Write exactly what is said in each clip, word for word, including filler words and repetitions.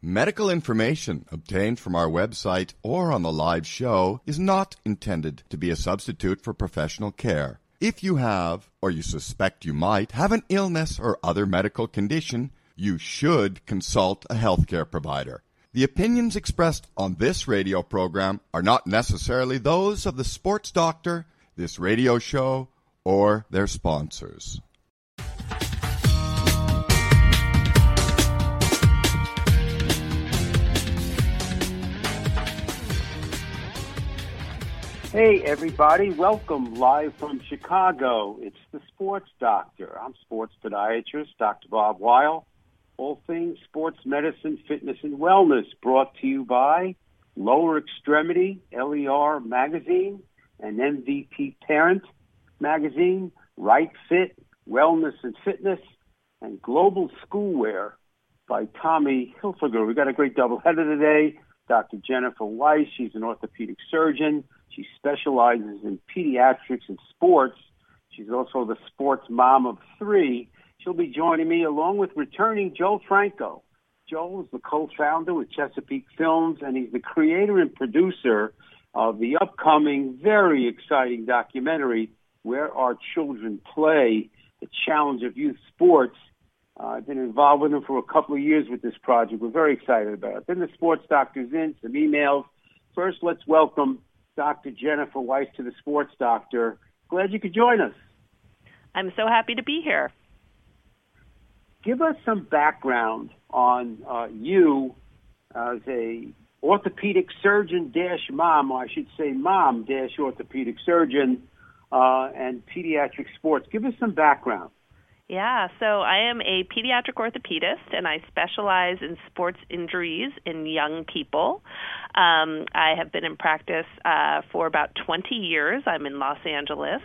Medical information obtained from our website or on the live show is not intended to be a substitute for professional care. If you have, or you suspect you might, have an illness or other medical condition, you should consult a healthcare provider. The opinions expressed on this radio program are not necessarily those of the sports doctor, this radio show, or their sponsors. Hey, everybody. Welcome live from Chicago. It's the Sports Doctor. I'm sports podiatrist, Doctor Bob Weil. All things sports medicine, fitness, and wellness brought to you by Lower Extremity, L E R Magazine, and M V P Parent Magazine, Right Fit, Wellness and Fitness, and Global Schoolwear by Tommy Hilfiger. We've got a great doubleheader today. Doctor Jennifer Weiss, she's an orthopedic surgeon. She specializes in pediatrics and sports. She's also the sports mom of three. She'll be joining me along with returning Joe Franco. Joe is the co-founder with Chesapeake Films, and he's the creator and producer of the upcoming, very exciting documentary, Where Our Children Play, the Challenge of Youth Sports. Uh, I've been involved with him for a couple of years with this project. We're very excited about it. Then the sports doctor's in, some emails. First, let's welcome Doctor Jennifer Weiss to the Sports Doctor. Glad you could join us. I'm so happy to be here. Give us some background on uh, you as a orthopedic surgeon dash mom, or I should say mom dash orthopedic surgeon uh, and pediatric sports. Give us some background. Yeah, so I am a pediatric orthopedist, and I specialize in sports injuries in young people. Um, I have been in practice uh, for about twenty years. I'm in Los Angeles,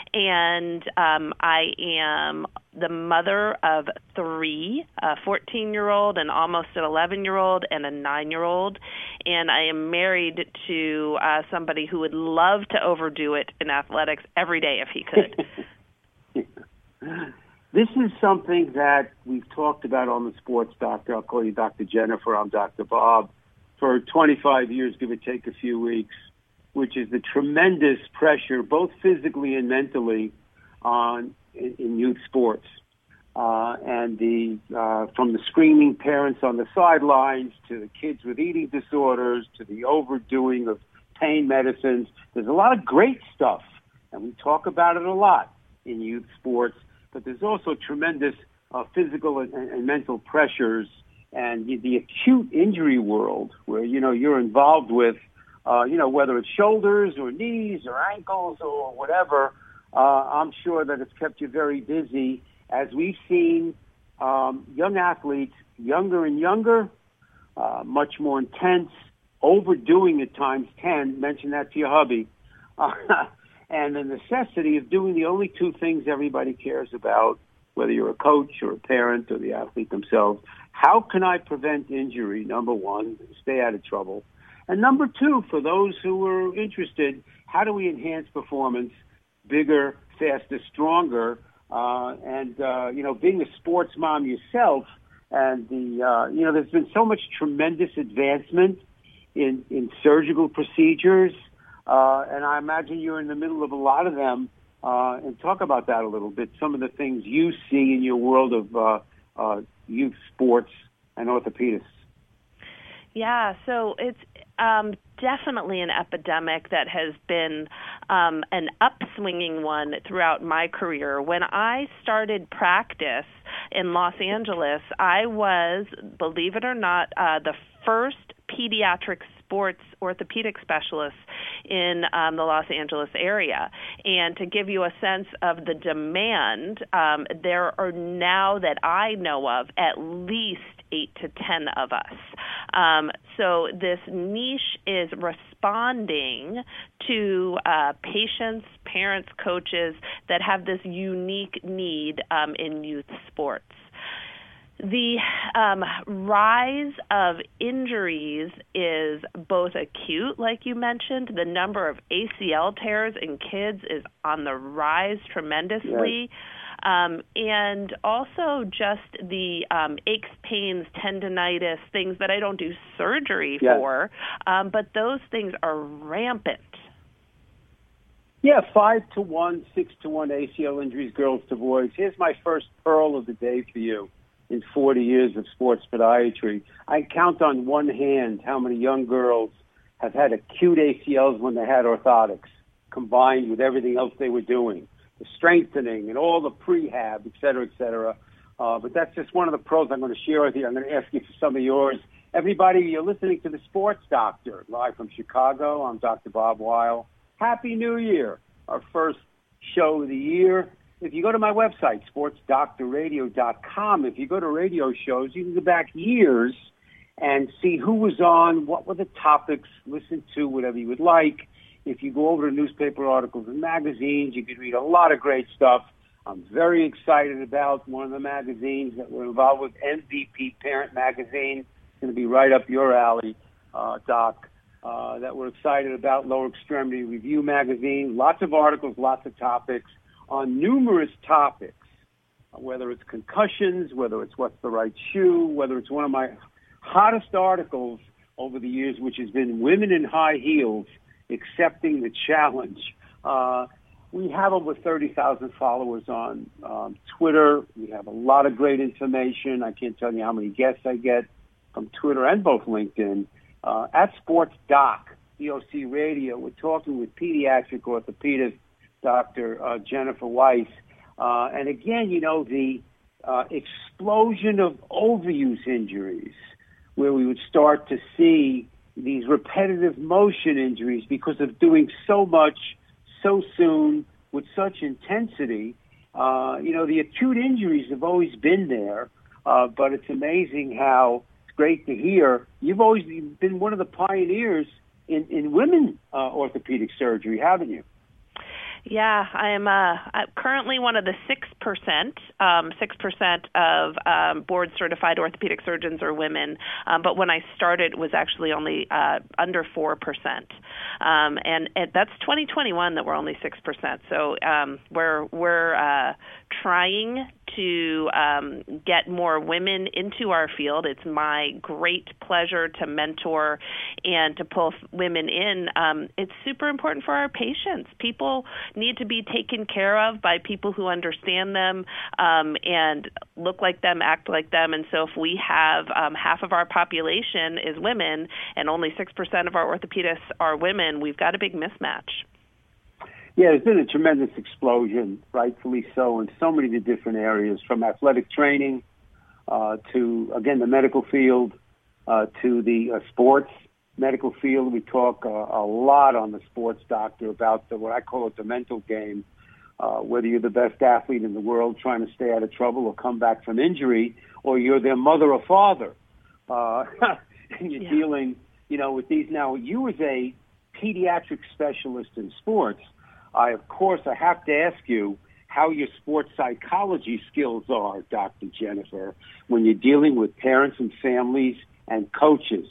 and um, I am the mother of three, a fourteen-year-old, an almost an eleven-year-old, and a nine-year-old, and I am married to uh, somebody who would love to overdo it in athletics every day if he could. This is something that we've talked about on the Sports Doctor. I'll call you Doctor Jennifer. I'm Doctor Bob. For twenty-five years, give or take a few weeks, which is the tremendous pressure, both physically and mentally, on in, in youth sports. Uh, and the uh, from the screaming parents on the sidelines to the kids with eating disorders to the overdoing of pain medicines. There's a lot of great stuff, and we talk about it a lot in youth sports. But there's also tremendous uh, physical and, and mental pressures, and the, the acute injury world where, you know, you're involved with, uh, you know, whether it's shoulders or knees or ankles or whatever, uh, I'm sure that it's kept you very busy as we've seen um, young athletes, younger and younger, uh, much more intense, overdoing at times ten, mention that to your hubby. Uh, And the necessity of doing the only two things everybody cares about, whether you're a coach or a parent or the athlete themselves. How can I prevent injury, number one, stay out of trouble? And number two, for those who are interested, how do we enhance performance, bigger, faster, stronger? Uh, and, uh, you know, being a sports mom yourself, and the, uh, you know, there's been so much tremendous advancement in, in surgical procedures. Uh, and I imagine you're in the middle of a lot of them. Uh, and talk about that a little bit, some of the things you see in your world of uh, uh, youth sports and orthopedists. Yeah, so it's um, definitely an epidemic that has been um, an upswinging one throughout my career. When I started practice in Los Angeles, I was, believe it or not, uh, the first pediatric sports orthopedic specialist in um, the Los Angeles area. And to give you a sense of the demand, um, there are now that I know of at least eight to ten of us. Um, so this niche is responding to uh, patients, parents, coaches that have this unique need um, in youth sports. The um, rise of injuries is both acute, like you mentioned. The number of A C L tears in kids is on the rise tremendously. Yes. Um, and also just the um, aches, pains, tendonitis, things that I don't do surgery yes. for, um, but those things are rampant. Yeah, five to one, six to one A C L injuries, girls to boys. Here's my first pearl of the day for you in forty years of sports podiatry. I count on one hand how many young girls have had acute A C Ls when they had orthotics, combined with everything else they were doing, the strengthening and all the prehab, et cetera, et cetera. Uh, but that's just one of the pros I'm going to share with you. I'm going to ask you for some of yours. Everybody, you're listening to The Sports Doctor, live from Chicago. I'm Doctor Bob Weil. Happy New Year, our first show of the year. If you go to my website, sports doctor radio dot com, if you go to radio shows, you can go back years and see who was on, what were the topics, listen to whatever you would like. If you go over to newspaper articles and magazines, you can read a lot of great stuff. I'm very excited about one of the magazines that we're involved with, M V P Parent Magazine. It's going to be right up your alley, uh, Doc. Uh, that we're excited about, Lower Extremity Review Magazine. Lots of articles, lots of topics on numerous topics, whether it's concussions, whether it's what's the right shoe, whether it's one of my hottest articles over the years, which has been women in high heels accepting the challenge. Uh, we have over thirty thousand followers on um, Twitter. We have a lot of great information. I can't tell you how many guests I get from Twitter and both LinkedIn. Uh, at Sports Doc, D O C Radio, we're talking with pediatric orthopedist Doctor Uh, Jennifer Weiss. Uh, and again, you know, the uh, explosion of overuse injuries, where we would start to see these repetitive motion injuries because of doing so much so soon with such intensity. Uh, you know, the acute injuries have always been there, uh, but it's amazing how great to hear. You've always been one of the pioneers in, in women uh, orthopedic surgery, haven't you? Yeah, I am uh, currently one of the six percent. Um, six percent of um, board-certified orthopedic surgeons are women, um, but when I started, it was actually only uh, under four percent. Um, and, and that's twenty twenty-one that we're only six percent. So um, we're we're uh, trying to um, get more women into our field. It's my great pleasure to mentor and to pull women in. Um, it's super important for our patients. People need to be taken care of by people who understand them um, and look like them, act like them. And so if we have um, half of our population is women and only six percent of our orthopedists are women, we've got a big mismatch. Yeah, there's been a tremendous explosion, rightfully so, in so many different areas, from athletic training uh, to, again, the medical field, uh, to the uh, sports medical field. We talk uh, a lot on the Sports Doctor about the, what I call it the mental game, uh, whether you're the best athlete in the world trying to stay out of trouble or come back from injury, or you're their mother or father, uh, and you're yeah. dealing, you know, with these. Now, you as a pediatric specialist in sports, I, of course, I have to ask you how your sports psychology skills are, Doctor Jennifer, when you're dealing with parents and families and coaches.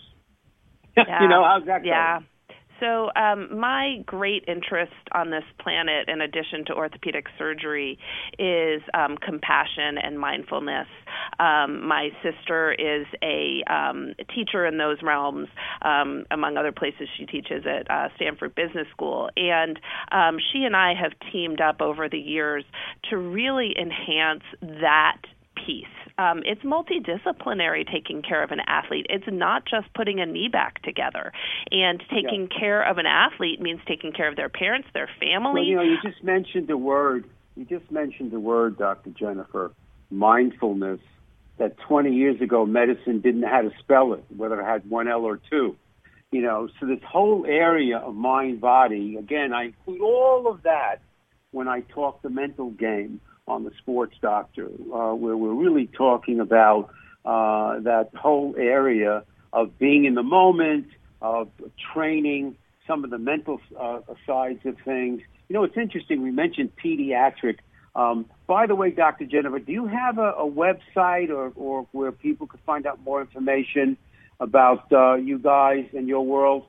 Yeah. You know, how's that going? Yeah. So um, my great interest on this planet, in addition to orthopedic surgery, is um, compassion and mindfulness. Um, my sister is a um, teacher in those realms. Um, among other places, she teaches at uh, Stanford Business School. And um, she and I have teamed up over the years to really enhance that piece. Um, it's multidisciplinary taking care of an athlete. It's not just putting a knee back together. And taking yeah. care of an athlete means taking care of their parents, their family. Well, you know, you just mentioned the word, you just mentioned the word, Doctor Jennifer, mindfulness, that twenty years ago medicine didn't know how to spell it, whether it had one L or two. You know, so this whole area of mind-body, again, I include all of that when I talk the mental game on the Sports Doctor, uh, where we're really talking about uh, that whole area of being in the moment, of training, some of the mental uh, sides of things. You know, it's interesting, we mentioned pediatric. Um, by the way, Doctor Jennifer, do you have a, a website or, or where people could find out more information about uh, you guys and your world?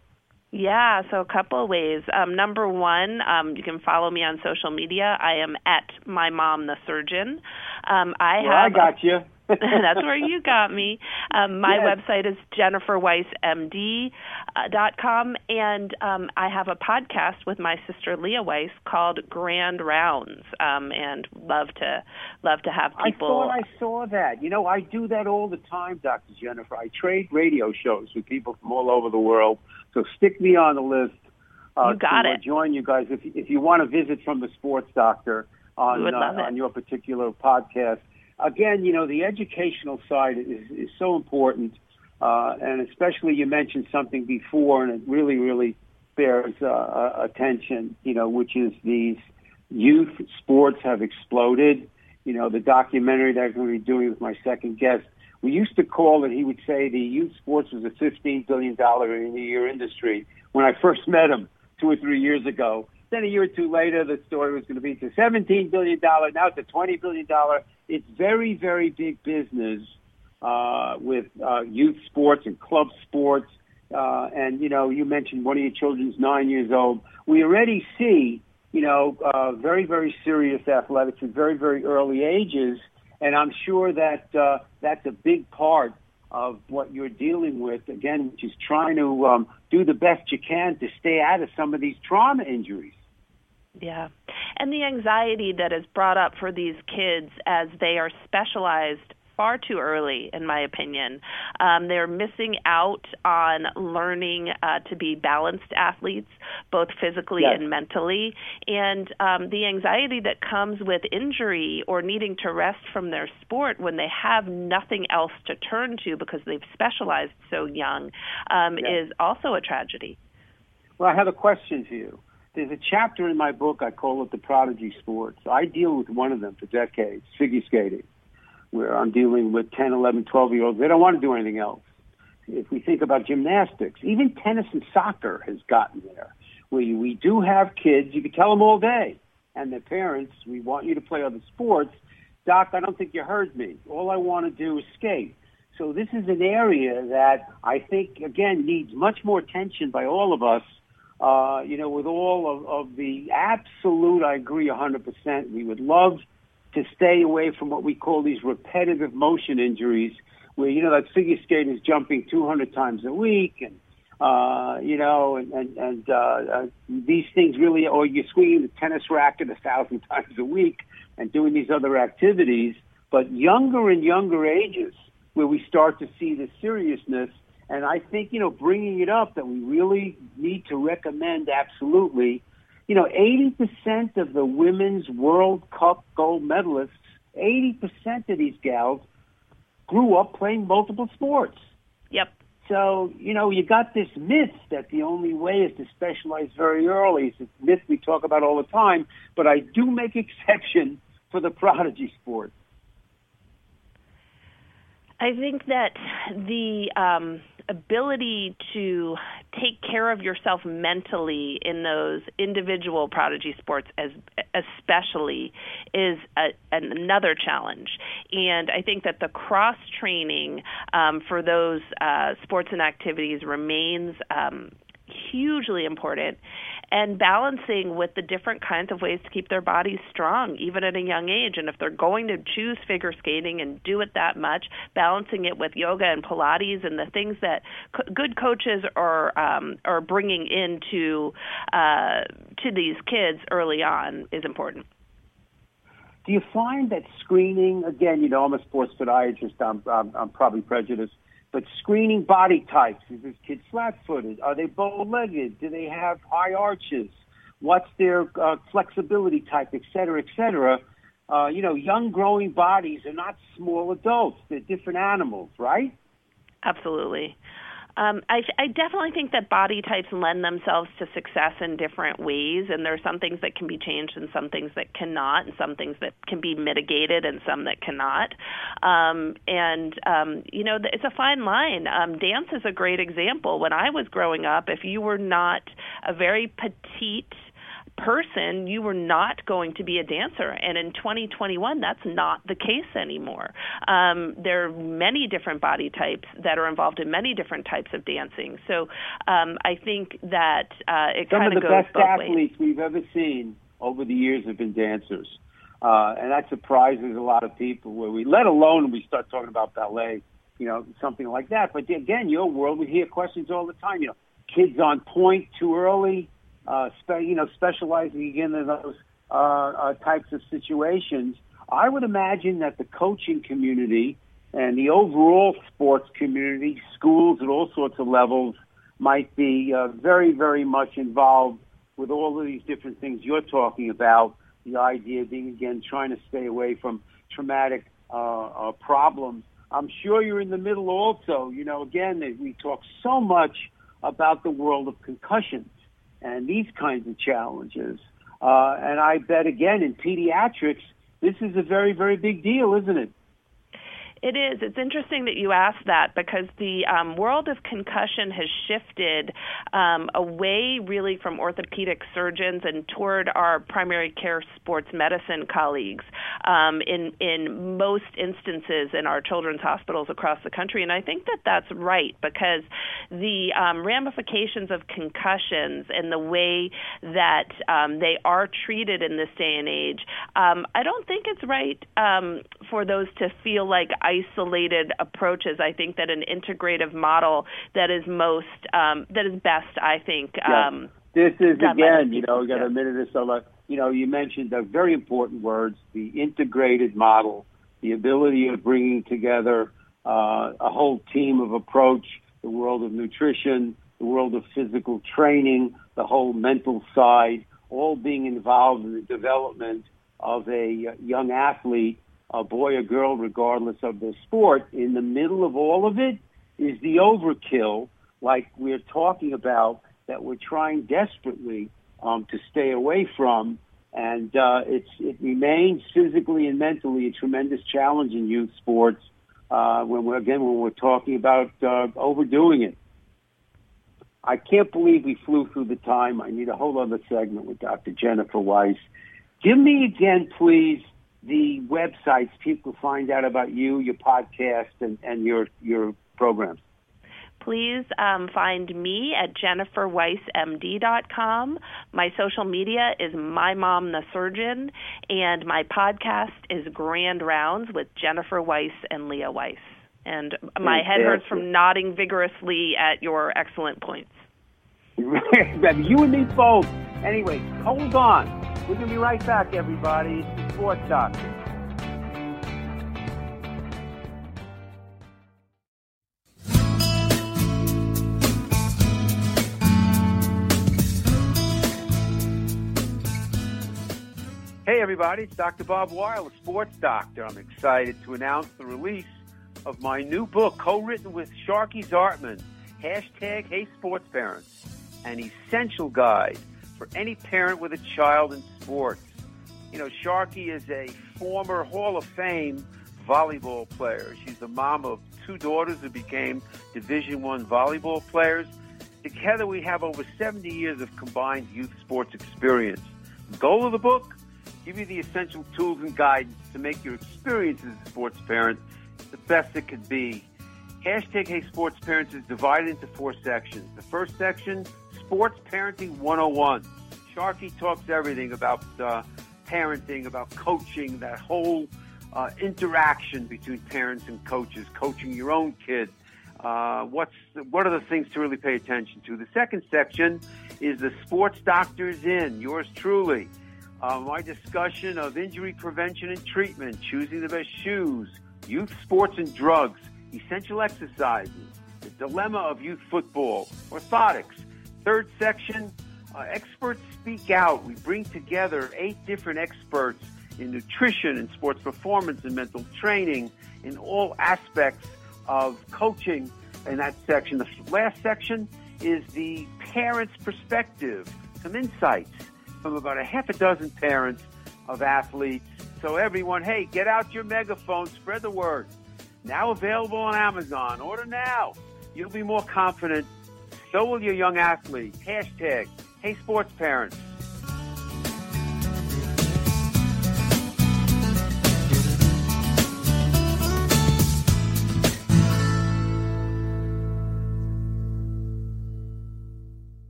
Yeah, so a couple of ways. Um, number one, um, you can follow me on social media. I am at my mom the surgeon. Um, I well, have I got a, you. That's where you got me. Um, my yes. website is jennifer weiss m d dot com, and um, I have a podcast with my sister Leah Weiss called Grand Rounds, um, and love to love to have people. I thought I saw that. You know, I do that all the time, Doctor Jennifer. I trade radio shows with people from all over the world. So stick me on the list. Uh, you got to, it. Uh, join you guys if if you want to visit from the sports doctor on we would love uh, it. on your particular podcast. Again, you know, the educational side is, is so important, uh, and especially you mentioned something before, and it really, really bears uh, attention, you know, which is these youth sports have exploded. You know, the documentary that I'm going to be doing with my second guest, we used to call it, he would say the youth sports was a fifteen billion dollars a year industry when I first met him two or three years ago. Then a year or two later, the story was going to be to seventeen billion dollars. Now it's a twenty billion dollars. It's very, very big business uh, with uh, youth sports and club sports. Uh, and, you know, you mentioned one of your children's nine years old. We already see, you know, uh, very, very serious athletics at very, very early ages. And I'm sure that uh, that's a big part of what you're dealing with, again, which is trying to um, do the best you can to stay out of some of these trauma injuries. Yeah. And the anxiety that is brought up for these kids as they are specialized far too early, in my opinion. Um, they're missing out on learning uh, to be balanced athletes, both physically yes. and mentally. And um, the anxiety that comes with injury or needing to rest from their sport when they have nothing else to turn to because they've specialized so young um, yes. is also a tragedy. Well, I have a question for you. There's a chapter in my book, I call it the prodigy sports. I deal with one of them for decades, figure skating, where I'm dealing with ten, eleven, twelve-year-olds. They don't want to do anything else. If we think about gymnastics, even tennis and soccer has gotten there, where you, we do have kids, you can tell them all day, and their parents, we want you to play other sports. Doc, I don't think you heard me. All I want to do is skate. So this is an area that I think, again, needs much more attention by all of us. Uh, you know, with all of, of the absolute, I agree one hundred percent. We would love to stay away from what we call these repetitive motion injuries, where, you know, that figure skater is jumping two hundred times a week, and, uh, you know, and, and, and uh, uh, these things really, or you're swinging the tennis racket a thousand times a week and doing these other activities. But younger and younger ages, where we start to see the seriousness. And I think, you know, bringing it up that we really need to recommend absolutely, you know, eighty percent of the women's World Cup gold medalists, eighty percent of these gals grew up playing multiple sports. Yep. So, you know, you got this myth that the only way is to specialize very early. It's a myth we talk about all the time, but I do make exception for the prodigy sport. I think that the um, ability to take care of yourself mentally in those individual prodigy sports as especially is a, another challenge. And I think that the cross-training um, for those uh, sports and activities remains um, hugely important, and balancing with the different kinds of ways to keep their bodies strong, even at a young age. And if they're going to choose figure skating and do it that much, balancing it with yoga and Pilates and the things that co- good coaches are um, are bringing into uh, to these kids early on is important. Do you find that screening, again, you know, I'm a sports podiatrist, I'm, I'm, I'm probably prejudiced, but screening body types, is this kid flat-footed? Are they bow-legged? Do they have high arches? What's their uh, flexibility type, et cetera, et cetera? Uh, you know, young growing bodies are not small adults. They're different animals, right? Absolutely. Um, I, I definitely think that body types lend themselves to success in different ways, and there are some things that can be changed and some things that cannot, and some things that can be mitigated and some that cannot. Um, and, um, you know, it's a fine line. Um, dance is a great example. When I was growing up, if you were not a very petite person, you were not going to be a dancer. And in twenty twenty-one, that's not the case anymore. Um, there are many different body types that are involved in many different types of dancing. So um, I think that uh, it kind of goes both ways. Some of the best athletes we've ever seen over the years have been dancers. Uh, and that surprises a lot of people, where we, let alone when we start talking about ballet, you know, something like that. But again, your world, we hear questions all the time, you know, kids on point too early, uh, spe- you know, specializing again in those uh, uh, types of situations. I would imagine that the coaching community and the overall sports community, schools at all sorts of levels, might be uh, very, very much involved with all of these different things you're talking about. The idea being, again, trying to stay away from traumatic uh, uh, problems. I'm sure you're in the middle also. You know, again, we talk so much about the world of concussions and these kinds of challenges. Uh, and I bet, again, in pediatrics, this is a very, very big deal, isn't it? It is. It's interesting that you asked that, because the um, world of concussion has shifted um, away really from orthopedic surgeons and toward our primary care sports medicine colleagues um, in, in most instances in our children's hospitals across the country. And I think that that's right, because the um, ramifications of concussions and the way that um, they are treated in this day and age, um, I don't think it's right um, for those to feel like isolated approaches. I think that an integrative model that is most, um, that is best, I think. Um, yeah. This is, again, you know, we got a minute or so left. You know, you mentioned the very important words, the integrated model, the ability of bringing together uh, a whole team of approach, the world of nutrition, the world of physical training, the whole mental side, all being involved in the development of a young athlete, a boy or girl, regardless of their sport. In the middle of all of it is the overkill, like we're talking about, that we're trying desperately um, to stay away from. And uh, it's, it remains physically and mentally a tremendous challenge in youth sports uh, when we're, again, when we're talking about uh, overdoing it. I can't believe we flew through the time. I need a whole other segment with Doctor Jennifer Weiss. Give me again, please, the websites people find out about you, your podcast, and, and your your programs. Please um, find me at jennifer weiss m d dot com. My social media is My Mom the Surgeon, and my podcast is Grand Rounds with Jennifer Weiss and Leah Weiss. And my Fantastic. Head hurts from nodding vigorously at your excellent points. You and me both. Anyway, hold on. We're going to be right back, everybody. It's the Sports Doctor. Hey, everybody. It's Doctor Bob Weil, the Sports Doctor. I'm excited to announce the release of my new book, co-written with Sharky Zartman, hashtag Hey Sports Parents, an essential guide for any parent with a child in sports. You know, Sharky is a former Hall of Fame volleyball player. She's the mom of two daughters who became Division One volleyball players. Together we have over seventy years of combined youth sports experience. The goal of the book? Give you the essential tools and guidance to make your experience as a sports parent the best it could be. Hashtag Hey Sports Parents is divided into four sections. The first section, Sports Parenting one oh one. Sharky talks everything about uh, parenting, about coaching, that whole uh, interaction between parents and coaches, coaching your own kid. Uh, what's the, what are the things to really pay attention to? The second section is the Sports Doctor's In, yours truly. Uh, my discussion of injury prevention and treatment, choosing the best shoes, youth sports and drugs, essential exercises, the dilemma of youth football, orthotics. Third section, uh, experts speak out. We bring together eight different experts in nutrition and sports performance and mental training in all aspects of coaching in that section. The last section is the parent's perspective, some insights from about a half a dozen parents of athletes. So everyone, hey, get out your megaphone, spread the word. Now available on Amazon. Order now. You'll be more confident. So will your young athlete. Hashtag Hey Sports Parents.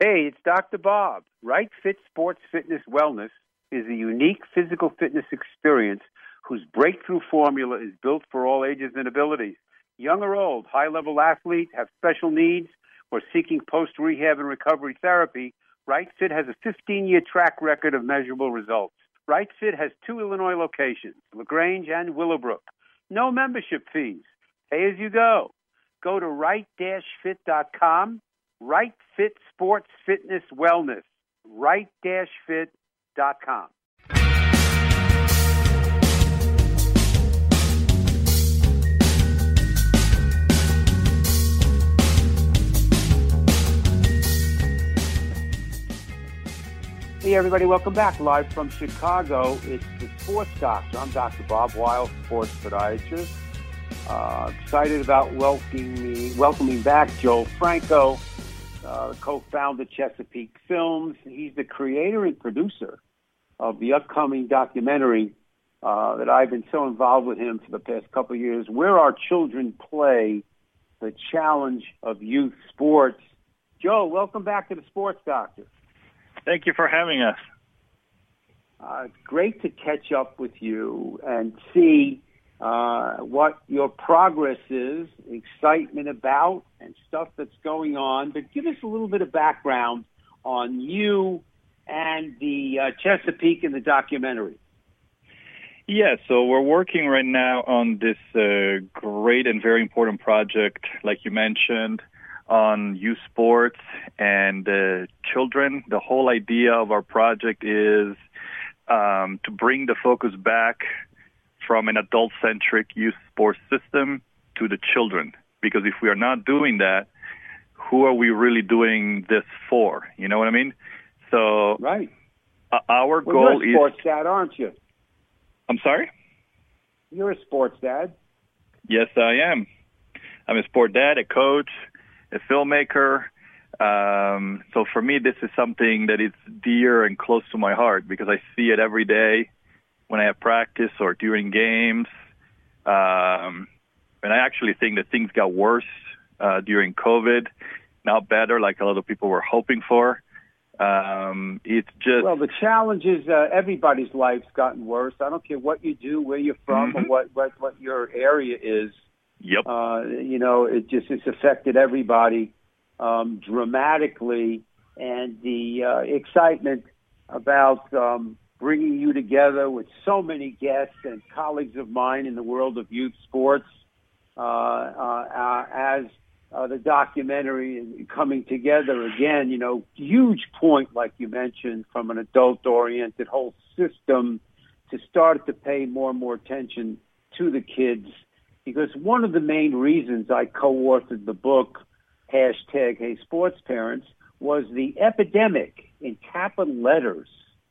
Hey, it's Doctor Bob. Right Fit Sports Fitness Wellness is a unique physical fitness experience whose breakthrough formula is built for all ages and abilities. Young or old, high-level athletes, have special needs, or seeking post-rehab and recovery therapy, Right Fit has a fifteen-year track record of measurable results. Right Fit has two Illinois locations, LaGrange and Willowbrook. No membership fees. Pay as you go. Go to right dash fit dot com. Right Fit Sports Fitness Wellness. right dash fit dot com. Hey, everybody, welcome back. Live from Chicago, it's the Sports Doctor. I'm Doctor Bob Weil, sports podiatrist. Uh, excited about welcoming, welcoming back Joel Franco, uh, co-founder of Chesapeake Films. He's the creator and producer of the upcoming documentary uh, that I've been so involved with him for the past couple of years, Where Our Children Play, the Challenge of Youth Sports. Joel, welcome back to the Sports Doctor. Thank you for having us. Uh, it's great to catch up with you and see uh, what your progress is, excitement about, and stuff that's going on. But give us a little bit of background on you and the uh, Chesapeake and the documentary. Yeah, so we're working right now on this uh, great and very important project, like you mentioned, on youth sports and uh, children. The whole idea of our project is um, to bring the focus back from an adult-centric youth sports system to the children. Because if we are not doing that, who are we really doing this for? You know what I mean? So right. Uh, our well, goal you're a sports is... dad, aren't you? I'm sorry? You're a sports dad. Yes, I am. I'm a sport dad, a coach, a filmmaker. Um, so for me, this is something that is dear and close to my heart because I see it every day when I have practice or during games. Um, and I actually think that things got worse uh, during COVID, not better like a lot of people were hoping for. Um, it's just... Well, the challenge is uh, everybody's life's gotten worse. I don't care what you do, where you're from, mm-hmm. or what, what, what your area is. Yep. Uh, you know, it just it's affected everybody um, dramatically, and the uh, excitement about um, bringing you together with so many guests and colleagues of mine in the world of youth sports uh, uh, uh, as uh, the documentary is coming together again. You know, huge point, like you mentioned, from an adult-oriented whole system to start to pay more and more attention to the kids. Because one of the main reasons I co-authored the book, hashtag Hey Sports Parents, was the epidemic in capital letters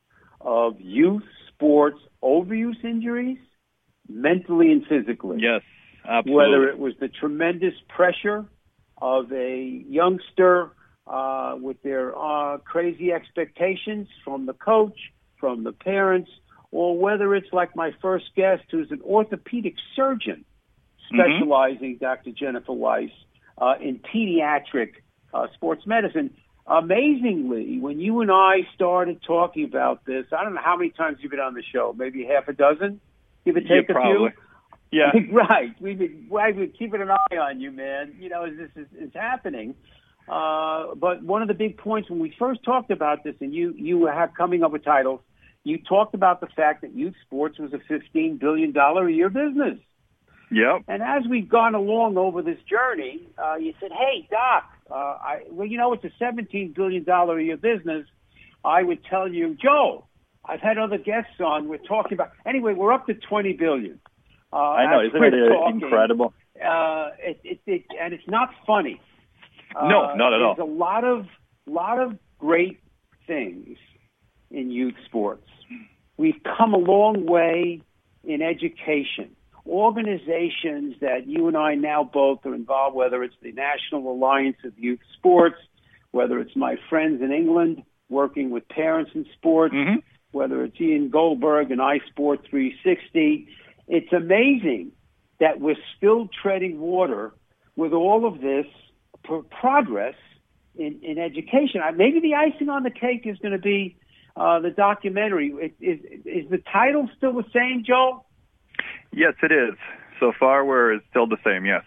of youth sports overuse injuries, mentally and physically. Yes, absolutely. Whether it was the tremendous pressure of a youngster uh, with their uh, crazy expectations from the coach, from the parents, or whether it's like my first guest who's an orthopedic surgeon, specializing, mm-hmm. Doctor Jennifer Weiss, uh, in pediatric uh, sports medicine. Amazingly, when you and I started talking about this, I don't know how many times you've been on the show, maybe half a dozen, give or take yeah, a probably. few? Yeah, right. We've been, we've been keeping an eye on you, man, you know, as this is, is happening. Uh, but one of the big points when we first talked about this, and you, you have coming up with titles, you talked about the fact that youth sports was a fifteen billion dollars a year business. Yep. And as we've gone along over this journey, uh, you said, hey, Doc, uh, I, well, you know, it's a seventeen billion dollars a year business. I would tell you, Joe, I've had other guests on. We're talking about, anyway, we're up to twenty billion dollars. Uh, I know, isn't it talking, incredible? Uh, it, it, it, and it's not funny. Uh, no, not at all. There's a lot of, lot of great things in youth sports. We've come a long way in education. Organizations that you and I now both are involved, whether it's the National Alliance of Youth Sports, whether it's my friends in England working with parents in sports, mm-hmm. whether it's Ian Goldberg and iSport three sixty. It's amazing that we're still treading water with all of this progress in, in education. Maybe the icing on the cake is going to be uh, the documentary. Is, is the title still the same, Joel? Yes, it is. So far, we're still the same, yes.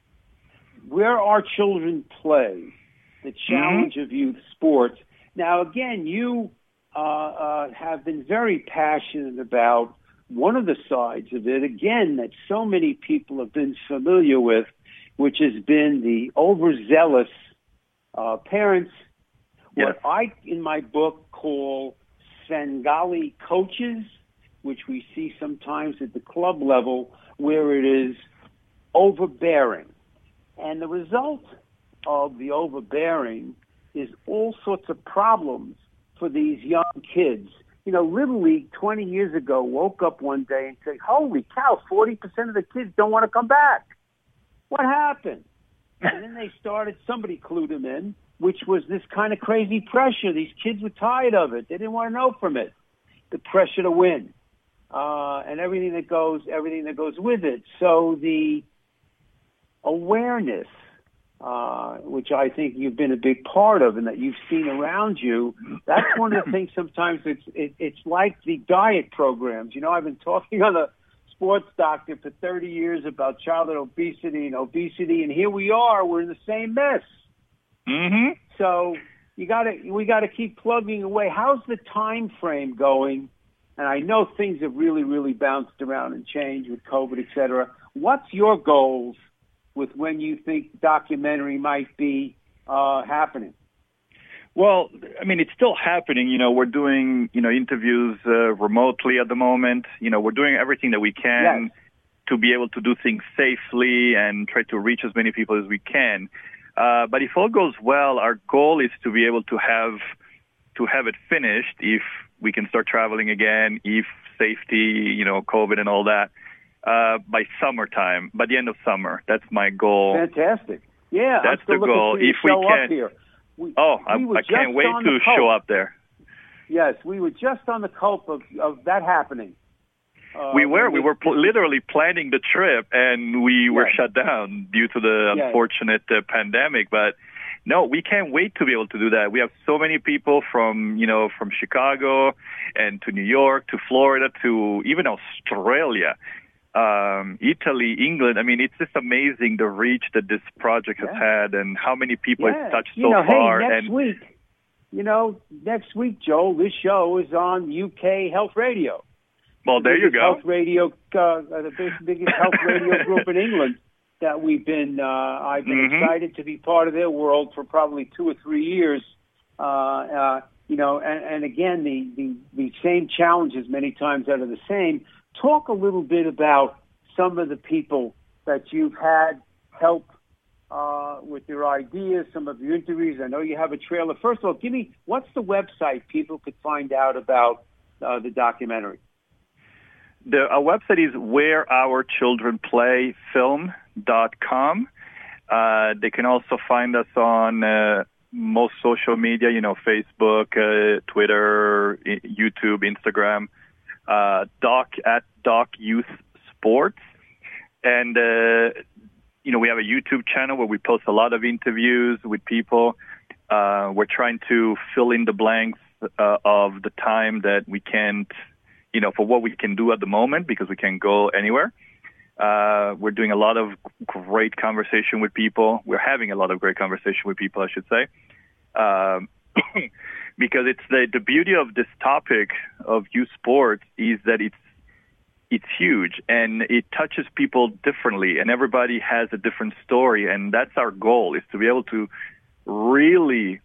Where Our Children Play, the challenge mm-hmm. of youth sports. Now, again, you uh, uh, have been very passionate about one of the sides of it, again, that so many people have been familiar with, which has been the overzealous uh, parents, yes. what I, in my book, call Svengali coaches, which we see sometimes at the club level, where it is overbearing. And the result of the overbearing is all sorts of problems for these young kids. You know, Little League twenty years ago woke up one day and said, holy cow, forty percent of the kids don't want to come back. What happened? And then they started, somebody clued them in, which was this kind of crazy pressure. These kids were tired of it. They didn't want to know from it. The pressure to win, uh, and everything that goes, everything that goes with it. So the awareness, uh, which I think you've been a big part of and that you've seen around you, that's one of the things sometimes it's, it, it's like the diet programs. You know, I've been talking on the Sports Doctor for thirty years about childhood obesity and obesity, and here we are, we're in the same mess. Mm-hmm. So you gotta, we gotta keep plugging away. How's the time frame going? And I know things have really, really bounced around and changed with COVID, et cetera. What's your goals with when you think documentary might be uh, happening? Well, I mean, it's still happening. You know, we're doing, you know, interviews uh, remotely at the moment. You know, we're doing everything that we can yes. to be able to do things safely and try to reach as many people as we can. Uh, but if all goes well, our goal is to be able to have to have it finished if we can start traveling again, if safety, you know, COVID and all that, uh, by summertime, by the end of summer. That's my goal. Fantastic. Yeah, that's I'm still the goal. If we show can, up here. We, oh, I, we I can't wait to show up there. Yes, we were just on the cusp of, of that happening. Uh, we were. We were pl- literally planning the trip, and we yes. were shut down due to the yes. unfortunate uh, pandemic. But no, we can't wait to be able to do that. We have so many people from, you know, from Chicago and to New York to Florida to even Australia, um, Italy, England. I mean, it's just amazing the reach that this project has yeah. had and how many people yeah. it's touched you so know, far. Hey, next and week, you know, next week, Joel, this show is on U K Health Radio. Well, there you go. Health radio, uh, the biggest, biggest health radio group in England that we've been, uh, I've been mm-hmm. excited to be part of their world for probably two or three years. Uh, uh, you know, and, and again, the, the, the same challenges many times out of the same. Talk a little bit about some of the people that you've had help uh, with your ideas, some of your interviews. I know you have a trailer. First of all, give me, what's the website people could find out about uh, the documentary? The, our website is where our children play film dot com. Uh, they can also find us on uh, most social media, you know, Facebook, uh, Twitter, I- YouTube, Instagram, uh, doc at Doc Youth Sports. And, uh, you know, we have a YouTube channel where we post a lot of interviews with people. Uh, we're trying to fill in the blanks uh, of the time that we can't, you know, for what we can do at the moment because we can't go anywhere. Uh, we're doing a lot of great conversation with people. We're having a lot of great conversation with people, I should say, um, because it's the, the beauty of this topic of youth sports is that it's it's huge and it touches people differently, and everybody has a different story, and that's our goal, is to be able to really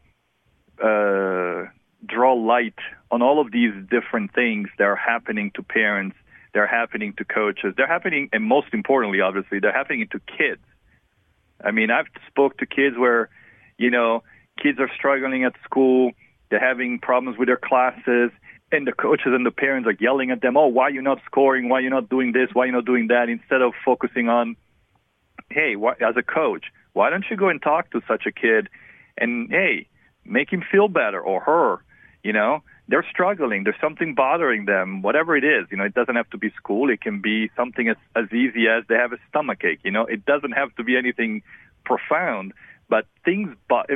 uh, draw light on all of these different things that are happening to parents, they're happening to coaches, they're happening, and most importantly, obviously, they're happening to kids. I mean, I've spoke to kids where, you know, kids are struggling at school, they're having problems with their classes, and the coaches and the parents are yelling at them, oh, why are you not scoring? Why are you not doing this? Why are you not doing that? Instead of focusing on, hey, why, as a coach, why don't you go and talk to such a kid and, hey, make him feel better, or her, you know? They're struggling. There's something bothering them, whatever it is. You know, it doesn't have to be school. It can be something as, as easy as they have a stomachache. You know, it doesn't have to be anything profound. But things, bo- I mean,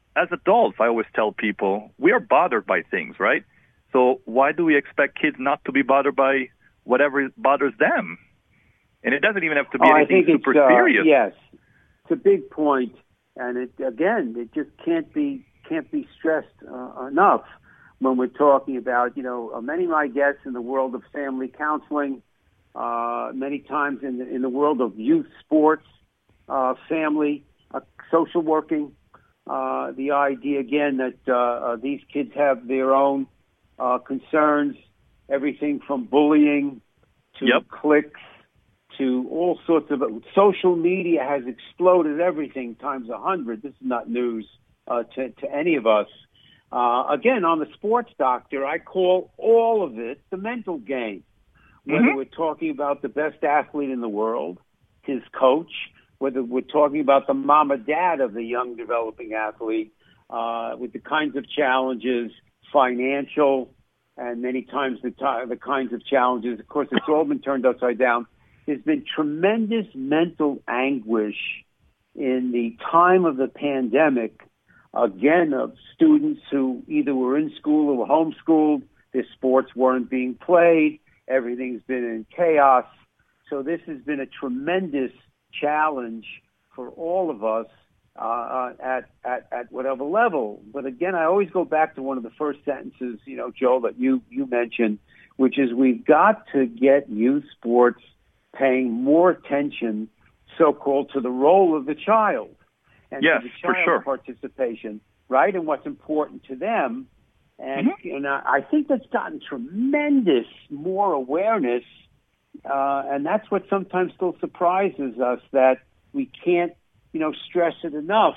as adults, I always tell people, we are bothered by things, right? So why do we expect kids not to be bothered by whatever bothers them? And it doesn't even have to be oh, anything I think super it's, uh, serious. Yes, it's a big point, and it again, it just can't be can't be stressed uh, enough when we're talking about, you know, uh, many of my guests in the world of family counseling, uh, many times in the, in the world of youth sports, uh, family, uh, social working, uh, the idea again that uh, uh, these kids have their own uh, concerns, everything from bullying to Yep. cliques to all sorts of social media has exploded everything times a hundred. This is not news uh, to, to any of us. Uh, again, on the Sports Doctor, I call all of it the mental game. Whether Mm-hmm. we're talking about the best athlete in the world, his coach, whether we're talking about the mom or dad of the young developing athlete, uh, with the kinds of challenges, financial, and many times the, t- the kinds of challenges. Of course, it's all been turned upside down. There's been tremendous mental anguish in the time of the pandemic, again, of students who either were in school or were homeschooled, their sports weren't being played, everything's been in chaos. So this has been a tremendous challenge for all of us uh, at, at at whatever level. But again, I always go back to one of the first sentences, you know, Joel, that you, you mentioned, which is we've got to get youth sports paying more attention, so-called, to the role of the child and Yes, to the for child sure. participation, right, and what's important to them. And, Mm-hmm. and I, I think that's gotten tremendous more awareness, uh, and that's what sometimes still surprises us, that we can't, you know, stress it enough.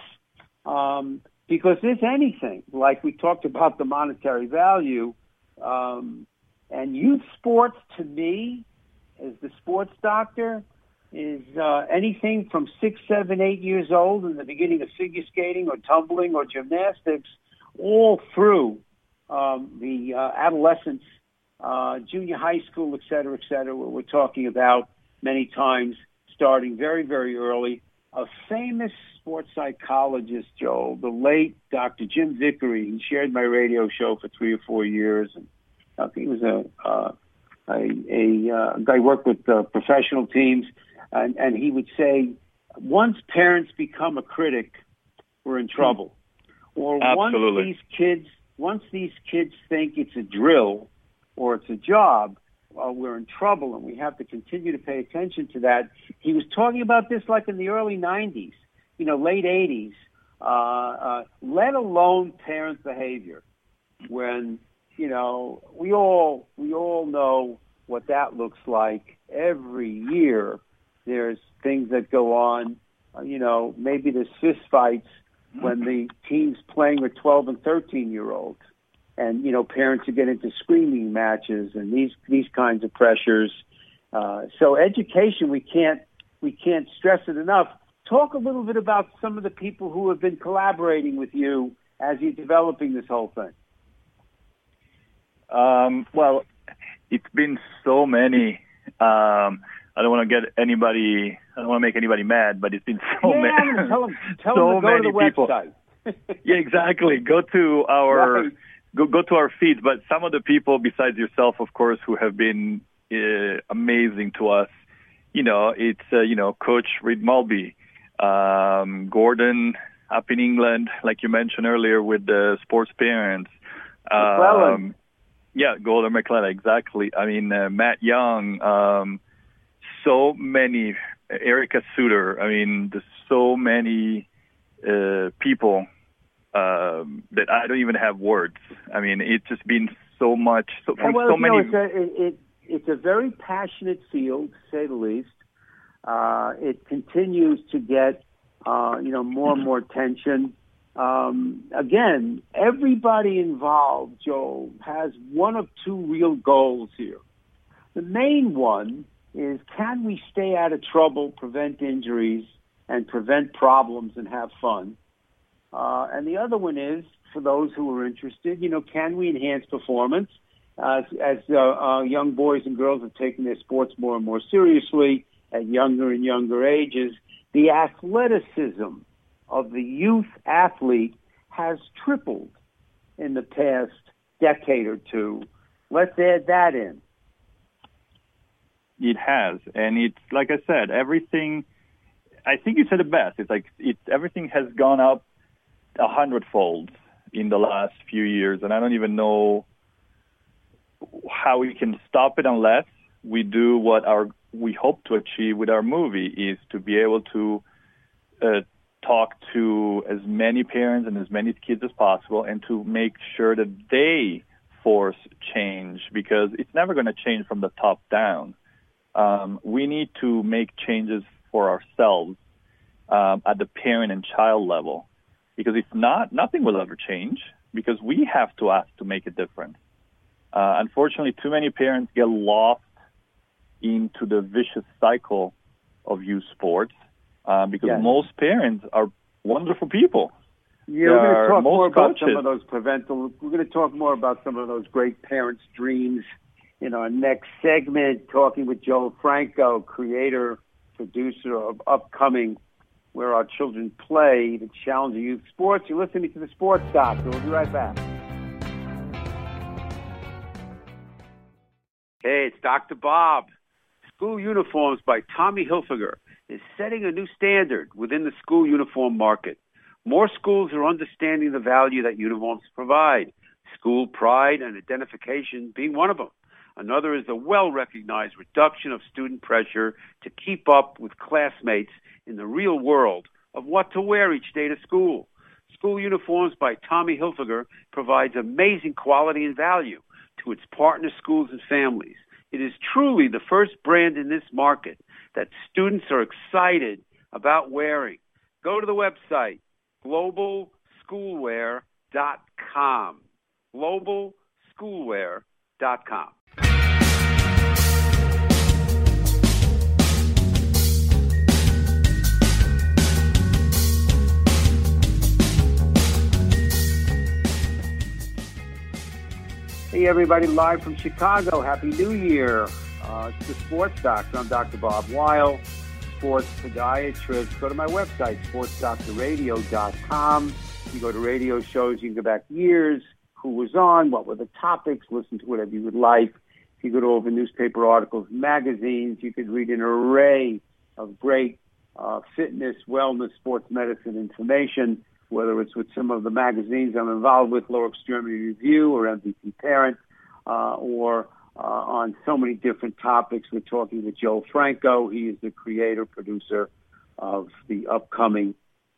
Um, because if anything, like we talked about the monetary value, um, and youth sports, to me, as the sports doctor, is uh, anything from six, seven, eight years old in the beginning of figure skating or tumbling or gymnastics, all through um, the uh, adolescence, uh, junior high school, et cetera, et cetera, where we're talking about many times starting very, very early. A famous sports psychologist, Joel, the late Doctor Jim Vickery, he shared my radio show for three or four years. And I think he was a, uh, a, a uh, guy who worked with uh, professional teams. And, and he would say, once parents become a critic, we're in trouble. Or Absolutely. once these kids, once these kids think it's a drill or it's a job, uh, we're in trouble, and we have to continue to pay attention to that. He was talking about this like in the early nineties, you know, late eighties, uh, uh, let alone parent behavior. When, you know, we all we all know what that looks like every year. There's things that go on, uh, you know, maybe there's fist fights when the team's playing with twelve and thirteen-year-olds. And, you know, parents who get into screaming matches and these these kinds of pressures. Uh, so education, we can't we can't stress it enough. Talk a little bit about some of the people who have been collaborating with you as you're developing this whole thing. Um, well, it's been so many. Um, I don't want to get anybody. I don't want to make anybody mad, but it's been so yeah, many. Tell them, tell so them to go many to the people. website. Yeah, exactly. Go to our Right. go go to our feeds. But some of the people besides yourself, of course, who have been uh, amazing to us. You know, it's uh, you know Coach Reed Mulby, um, Gordon up in England, like you mentioned earlier, with the sports parents. McClellan. Um, yeah, Gordon McClellan, exactly. I mean, uh, Matt Young. Um, so many. Erica Suter. I mean, there's so many uh, people. Um, that I don't even have words. I mean, it's just been so much, so, Yeah, from well, so you many. know, it's a, it, it, it's a very passionate field, to say the least. Uh, it continues to get, uh, you know, more and more attention. Um, again, everybody involved, Joel, has one of two real goals here. The main one is, can we stay out of trouble, prevent injuries, and prevent problems and have fun? Uh, and the other one is, for those who are interested, you know, can we enhance performance? Uh, as as uh, uh, young boys and girls have taken their sports more and more seriously at younger and younger ages, the athleticism of the youth athlete has tripled in the past decade or two. Let's add that in. It has, and it's like I said, everything. I think you said it best. It's like it. Everything has gone up a hundredfold in the last few years, and I don't even know how we can stop it unless we do what our we hope to achieve with our movie, is to be able to uh, talk to as many parents and as many kids as possible, and to make sure that they force change, because it's never going to change from the top down. Um, we need to make changes for ourselves um, at the parent and child level, because if not, nothing will ever change, because we have to ask to make a difference. Uh, unfortunately, too many parents get lost into the vicious cycle of youth sports uh, because yes. most parents are wonderful people. Yeah, we're going to talk more about coaches. some of those parental. We're going to talk more about some of those great parents' dreams in our next segment, talking with Joel Franco, creator, producer of upcoming Where Our Children Play, the Challenge of Youth Sports. You're listening to The Sports Doctor. We'll be right back. Hey, it's Doctor Bob. School Uniforms by Tommy Hilfiger is setting a new standard within the school uniform market. More schools are understanding the value that uniforms provide, school pride and identification being one of them. Another is the well-recognized reduction of student pressure to keep up with classmates in the real world of what to wear each day to school. School Uniforms by Tommy Hilfiger provides amazing quality and value to its partner schools and families. It is truly the first brand in this market that students are excited about wearing. Go to the website, global schoolwear dot com. global schoolwear dot com. Hey, everybody, live from Chicago. Happy New Year. Uh, it's the Sports Doctor. I'm Doctor Bob Weil, sports podiatrist. Go to my website, sports doctor radio dot com. You go to radio shows, you can go back years, who was on, what were the topics, listen to whatever you would like. If you go to over newspaper articles, magazines, you could read an array of great uh, fitness, wellness, sports medicine information, whether it's with some of the magazines I'm involved with, Lower Extremity Review or M V P Parent, uh, or uh, on so many different topics. We're talking with Joel Franco. He is the creator, producer of the upcoming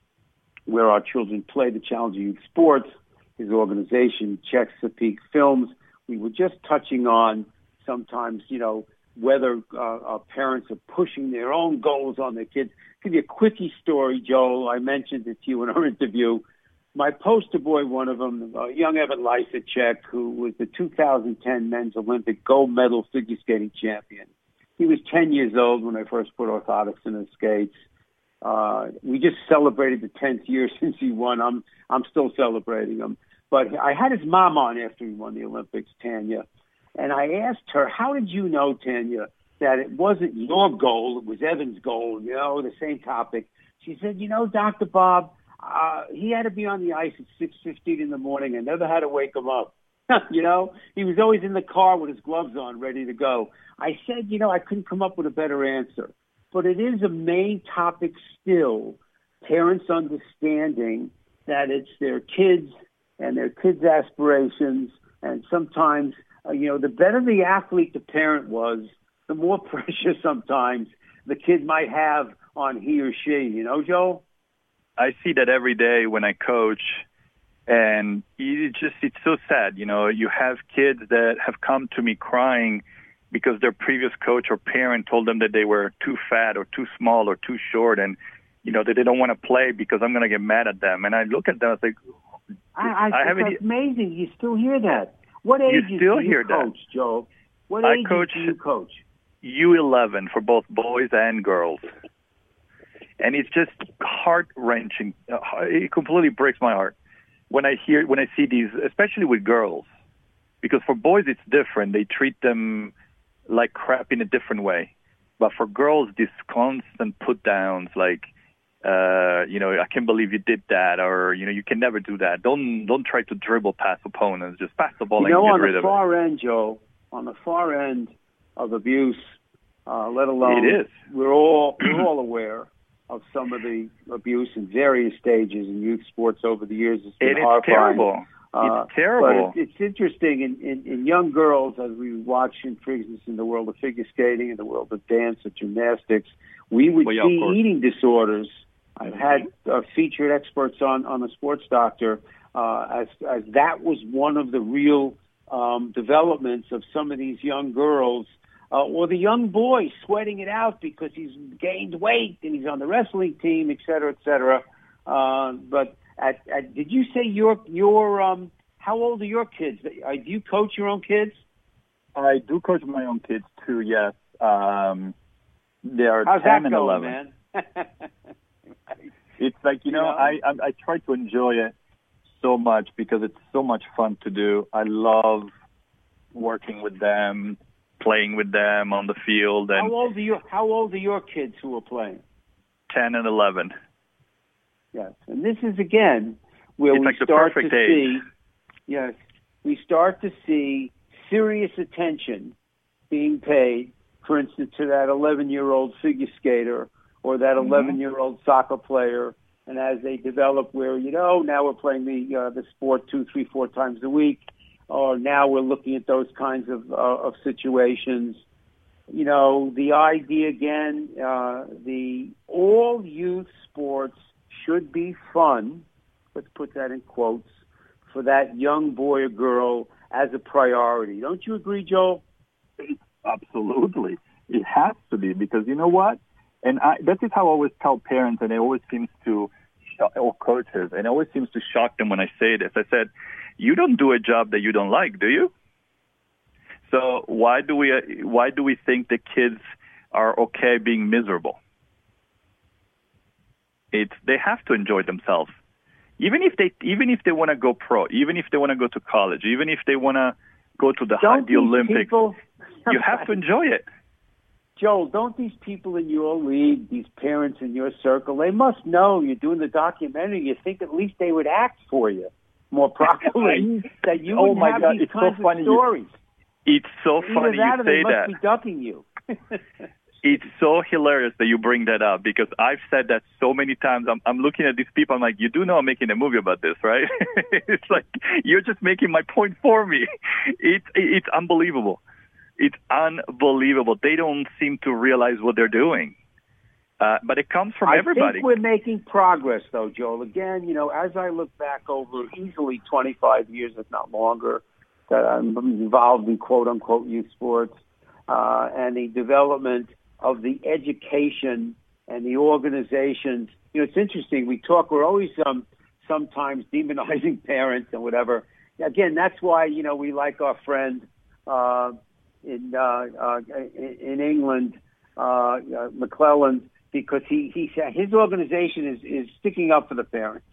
Where Our Children Play, the Challenge of Youth Sports. His organization, Chesapeake Films. We were just touching on sometimes, you know, whether uh, our parents are pushing their own goals on their kids. I'll give you a quickie story, Joel. I mentioned it to you in our interview. My poster boy, one of them, uh, young Evan Lysacek, who was the two thousand ten Men's Olympic gold medal figure skating champion. He was ten years old when I first put orthotics in his skates. Uh, we just celebrated the tenth year since he won. I'm I'm still celebrating him. But I had his mom on after he won the Olympics, Tanya, and I asked her, how did you know, Tanya, that it wasn't your goal, it was Evan's goal, you know, the same topic? She said, you know, Doctor Bob, uh, he had to be on the ice at six fifteen in the morning. I never had to wake him up. You know, he was always in the car with his gloves on, ready to go. I said, you know, I couldn't come up with a better answer. But it is a main topic still, parents understanding that it's their kids and their kids' aspirations. And sometimes, uh, you know, the better the athlete the parent was, the more pressure sometimes the kid might have on he or she. You know, Joe? I see that every day when I coach, and it just it's so sad. You know, you have kids that have come to me crying because their previous coach or parent told them that they were too fat or too small or too short, and, you know, that they don't want to play because I'm going to get mad at them. And I look at them, I was like, I, I, I haven't. That's amazing. You still hear that. What age you still do you hear coach, that. Joe? What I age coach do you coach? U eleven for both boys and girls. And it's just heart-wrenching. It completely breaks my heart when I hear, when I see these, especially with girls. Because for boys, it's different. They treat them like crap in a different way. But for girls, these constant put-downs, like uh, you know, I can't believe you did that, or, you know, you can never do that. Don't don't try to dribble past opponents. Just pass the ball you and know, get on rid the of far it. end, Joe, on the far end of abuse, uh, let alone It is. we're all we're all aware of some of the abuse in various stages in youth sports over the years. It's been It is horrifying. terrible. Uh, it's terrible. But it's, it's interesting in, in, in young girls, as we watch, in, for instance, in the world of figure skating, in the world of dance or gymnastics, we would Well, yeah, see of course. eating disorders. I've had uh, featured experts on, on the Sports Doctor uh, as, as that was one of the real um, developments of some of these young girls, uh, or the young boy sweating it out because he's gained weight and he's on the wrestling team, et cetera, et cetera. Uh, but at, at, did you say your your um, how old are your kids? Uh, do you coach your own kids? I do coach my own kids too. Yes, um, they are How's ten that and going, eleven. man? It's like, you know, Yeah. I, I I try to enjoy it so much because it's so much fun to do. I love working with them, playing with them on the field, and How old are your How old are your kids who are playing? ten and eleven. Yes, and this is again where It's we like the start to perfect age. see. Yes, we start to see serious attention being paid, for instance, to that eleven-year-old figure skater or that eleven-year-old soccer player, and as they develop, where you know now we're playing the uh, the sport two, three, four times a week, or now we're looking at those kinds of uh, of situations. You know, the idea again, uh, the all youth sports should be fun. Let's put that in quotes for that young boy or girl as a priority. Don't you agree, Joel? Absolutely. It has to be, because you know what? And I, that is how I always tell parents, and it always seems to, or coaches, and it always seems to shock them when I say this. I said, you don't do a job that you don't like, do you? So why do we, why do we think the kids are okay being miserable? It's, they have to enjoy themselves. Even if they, even if they want to go pro, even if they want to go to college, even if they want to go to the, Don't the these Olympics, people- you have to enjoy it. Joel, don't these people in your league, these parents in your circle, they must know you're doing the documentary. You think at least they would act for you more properly, that you Oh wouldn't my have God, these it's so kinds funny of you- stories. It's so Either funny that you or they say must that. be ducking you. It's so hilarious that you bring that up, because I've said that so many times. I'm, I'm looking at these people. I'm like, you do know I'm making a movie about this, right? It's like, you're just making my point for me. It's, it's unbelievable. It's unbelievable. They don't seem to realize what they're doing. Uh, but it comes from I everybody. think we're making progress, though, Joel. Again, you know, as I look back over easily twenty-five years, if not longer, that I'm involved in quote-unquote youth sports, uh, and the development of the education and the organizations. You know, it's interesting. We talk, we're always um, sometimes demonizing parents and whatever. Again, that's why, you know, we like our friend uh, in, uh, uh, in in England, uh, uh, McClellan, because he, he his organization is, is sticking up for the parents,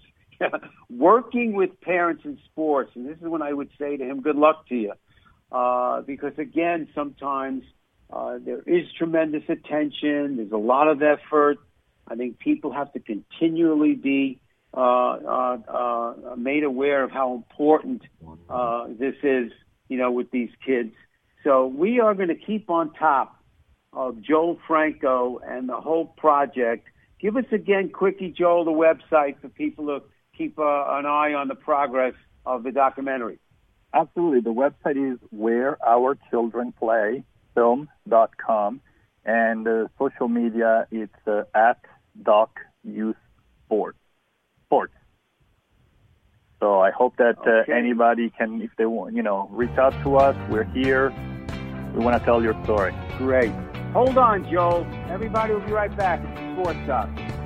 working with parents in sports. And this is when I would say to him, good luck to you. Uh, because, again, sometimes uh, there is tremendous attention. There's a lot of effort. I think people have to continually be uh, uh, uh, made aware of how important uh, this is, you know, with these kids. So we are going to keep on top of Joel Franco and the whole project. Give us again, quickie, Joel, the website for people to keep uh, an eye on the progress of the documentary. Absolutely. The website is where our children play film dot com, and uh, social media, it's uh, at Doc Youth Sports. Sports. So I hope that uh, Okay. anybody can, if they want, you know, reach out to us. We're here. We want to tell your story. Great. Hold on, Joel. Everybody will be right back. It's Sports Talk.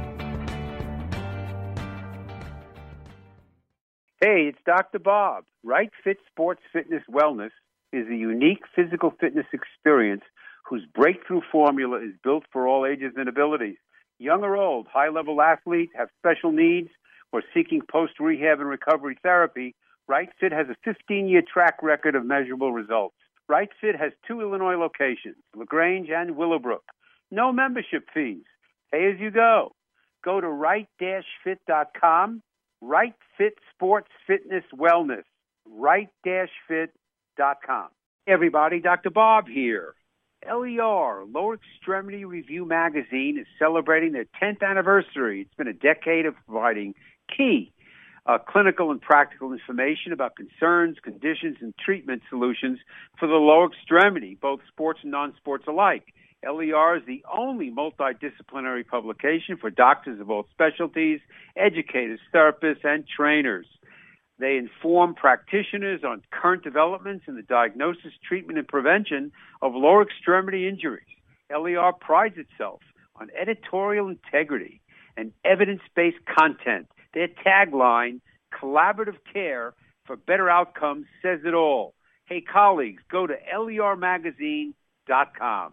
Hey, it's Doctor Bob. Right Fit Sports Fitness Wellness is a unique physical fitness experience whose breakthrough formula is built for all ages and abilities. Young or old, high-level athletes, have special needs, or seeking post-rehab and recovery therapy, Right Fit has a fifteen-year track record of measurable results. Right Fit has two Illinois locations, LaGrange and Willowbrook. No membership fees. Pay as you go. go to right dash fit dot com. Right Fit Sports Fitness Wellness. right dash fit dot com. Hey everybody, Doctor Bob here. L E R, Lower Extremity Review Magazine, is celebrating their tenth anniversary. It's been a decade of providing key uh, clinical and practical information about concerns, conditions, and treatment solutions for the lower extremity, both sports and non-sports alike. L E R is the only multidisciplinary publication for doctors of all specialties, educators, therapists, and trainers. They inform practitioners on current developments in the diagnosis, treatment, and prevention of lower extremity injuries. L E R prides itself on editorial integrity and evidence-based content. Their tagline, collaborative care for better outcomes, says it all. Hey, colleagues, go to L E R magazine dot com.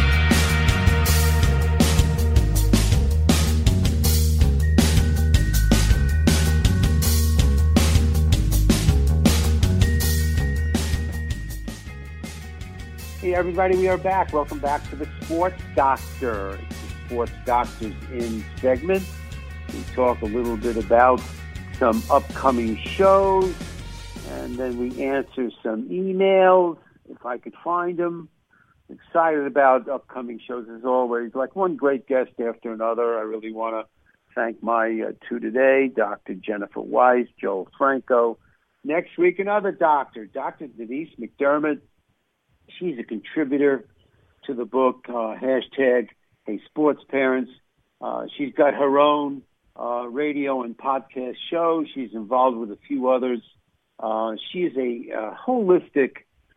Hey, everybody, we are back. Welcome back to the Sports Doctor. It's the Sports Doctor's In segment. We talk a little bit about some upcoming shows, and then we answer some emails, if I could find them. Excited about upcoming shows, as always. Like one great guest after another. I really want to thank my uh, two today, Doctor Jennifer Weiss, Joel Franco. Next week, another doctor, Doctor Denise McDermott. She's a contributor to the book, uh, hashtag Hey Sports Parents. Uh, she's got her own uh, radio and podcast show. She's involved with a few others. Uh, she is a uh, holistic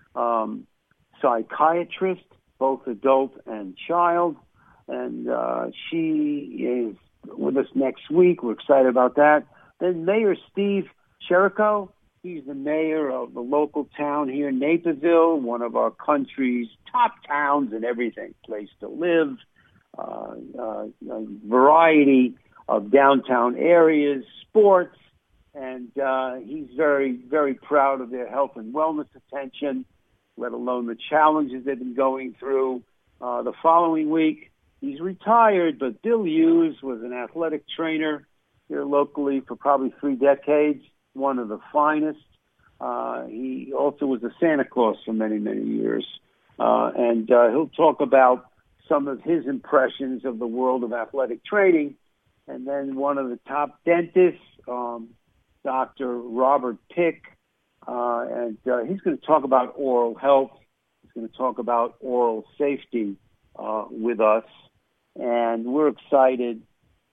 um, psychiatrist, both adult and child. And uh, she is with us next week. We're excited about that. Then Mayor Steve Cherico. He's the mayor of the local town here in Naperville, one of our country's top towns and everything, place to live, uh, uh, a variety of downtown areas, sports, and uh, he's very, very proud of their health and wellness attention, let alone the challenges they've been going through. Uh, the following week, he's retired, but Bill Hughes was an athletic trainer here locally for probably three decades. One of the finest. Uh, he also was a Santa Claus for many, many years. Uh, and uh, he'll talk about some of his impressions of the world of athletic training. And then one of the top dentists, um, Doctor Robert Pick, uh, and uh, he's going to talk about oral health. He's going to talk about oral safety uh, with us. And we're excited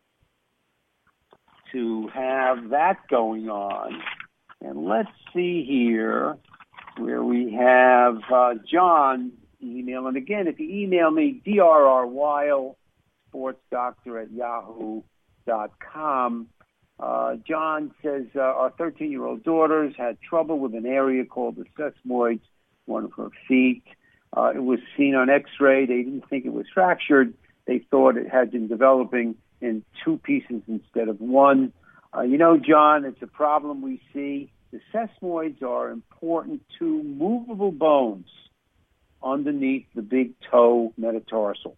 to have that going on. And let's see here where we have uh, John email. And again, if you email me, D R R Weil, sportsdoctor at yahoo dot com. Uh, John says, uh, our thirteen-year-old daughters had trouble with an area called the sesamoids, one of her feet. Uh, it was seen on x-ray. They didn't think it was fractured. They thought it had been developing in two pieces instead of one. Uh, you know, John, it's a problem we see. The sesamoids are important two movable bones underneath the big toe metatarsal.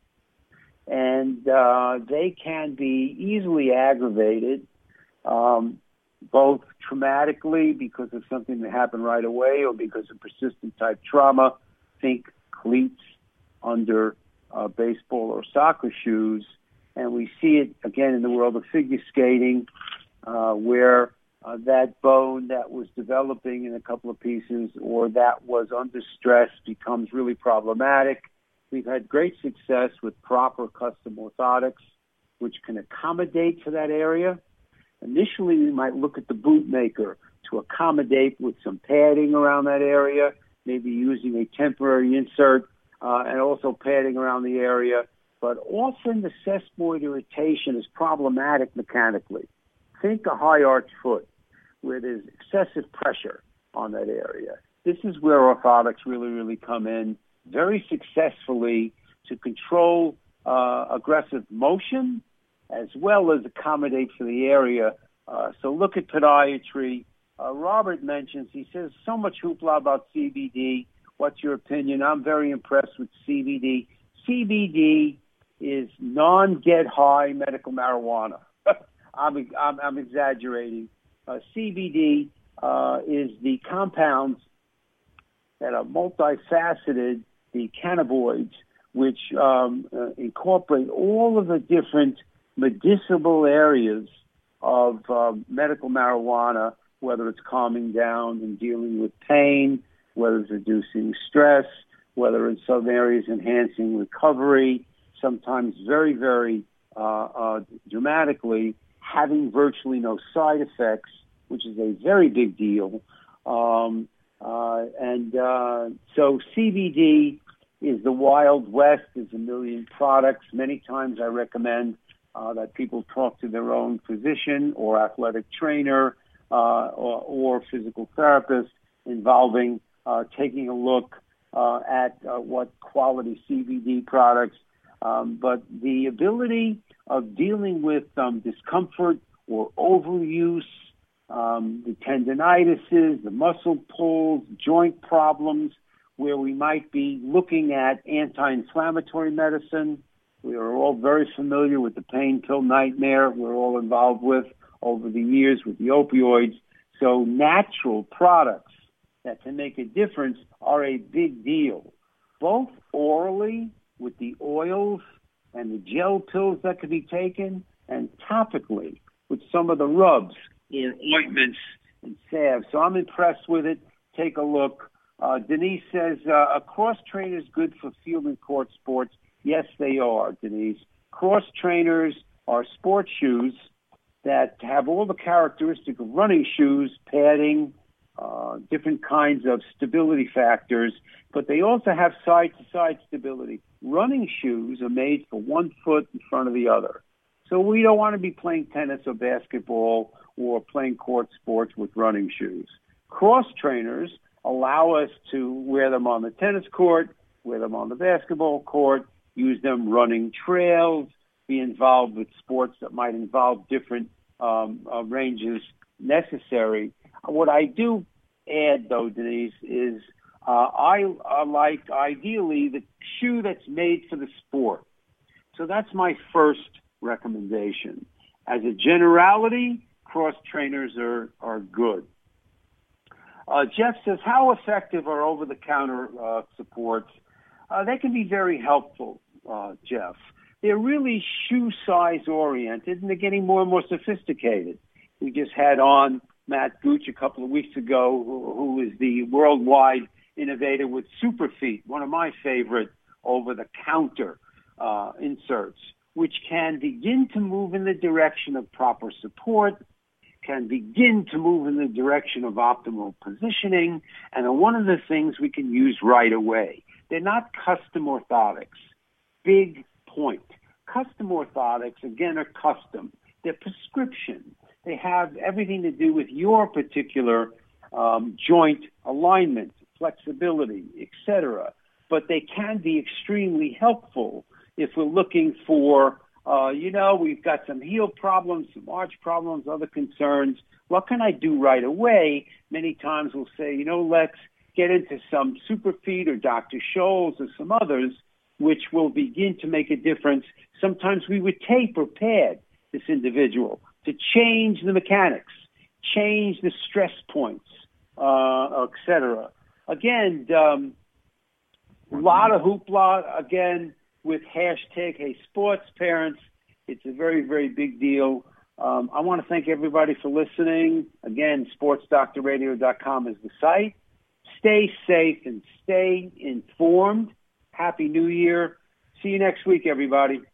And uh, they can be easily aggravated, um, both traumatically because of something that happened right away or because of persistent type trauma. Think cleats under uh, baseball or soccer shoes. And we see it, again, in the world of figure skating, uh, where uh, that bone that was developing in a couple of pieces or that was under stress becomes really problematic. We've had great success with proper custom orthotics, which can accommodate for that area. Initially, we might look at the boot maker to accommodate with some padding around that area, maybe using a temporary insert uh, and also padding around the area. But often the sesamoid irritation is problematic mechanically. Think a high arch foot where there's excessive pressure on that area. This is where orthotics really, really come in very successfully to control uh, aggressive motion as well as accommodate for the area. Uh, so look at podiatry. Uh, Robert mentions, he says, so much hoopla about C B D. What's your opinion? I'm very impressed with C B D. C B D is non-get-high medical marijuana. I'm, I'm, I'm exaggerating. Uh, C B D uh, is the compounds that are multifaceted, the cannabinoids, which um, uh, incorporate all of the different medicinal areas of uh, medical marijuana, whether it's calming down and dealing with pain, whether it's reducing stress, whether in some areas enhancing recovery, sometimes very, very uh, uh, dramatically, having virtually no side effects, which is a very big deal. Um, uh, and uh, so C B D is the Wild West. There's a million products. Many times I recommend uh, that people talk to their own physician or athletic trainer uh, or, or physical therapist involving uh, taking a look uh, at uh, what quality C B D products. Um, but the ability of dealing with um, discomfort or overuse, um, the tendinitis, the muscle pulls, joint problems, where we might be looking at anti-inflammatory medicine. We are all very familiar with the pain pill nightmare we're all involved with over the years with the opioids. So natural products that can make a difference are a big deal, both orally with the oils and the gel pills that could be taken, and topically with some of the rubs in ointments and salves. So I'm impressed with it. Take a look. Uh, Denise says, uh, a cross trainer is good for field and court sports. Yes, they are, Denise. Cross trainers are sports shoes that have all the characteristics of running shoes, padding, uh, different kinds of stability factors, but they also have side-to-side stability. Running shoes are made for one foot in front of the other. So we don't want to be playing tennis or basketball or playing court sports with running shoes. Cross trainers allow us to wear them on the tennis court, wear them on the basketball court, use them running trails, be involved with sports that might involve different um, uh, ranges necessary. What I do add, though, Denise, is uh, I uh, like, ideally, the shoe that's made for the sport. So that's my first recommendation. As a generality, cross trainers are, are good. Uh, Jeff says, how effective are over-the-counter uh, supports? Uh, they can be very helpful, uh, Jeff. They're really shoe size oriented, and they're getting more and more sophisticated. We just had on Matt Gooch a couple of weeks ago, who, who is the worldwide innovator with Superfeet, one of my favorite over-the-counter uh, inserts, which can begin to move in the direction of proper support, can begin to move in the direction of optimal positioning, and are one of the things we can use right away. They're not custom orthotics. Big point. Custom orthotics, again, are custom. They're prescription. They have everything to do with your particular um, joint alignment, flexibility, et cetera. But they can be extremely helpful if we're looking for Uh, you know, we've got some heel problems, some arch problems, other concerns. What can I do right away? Many times we'll say, you know, let's get into some Superfeet or Doctor Scholl's or some others, which will begin to make a difference. Sometimes we would tape or pad this individual to change the mechanics, change the stress points, uh, et cetera. Again, um, a lot of hoopla, again, with hashtag Hey Sports Parents. It's a very, very big deal. Um, I want to thank everybody for listening. Again, sports doctor radio dot com is the site. Stay safe and stay informed. Happy New Year. See you next week, everybody.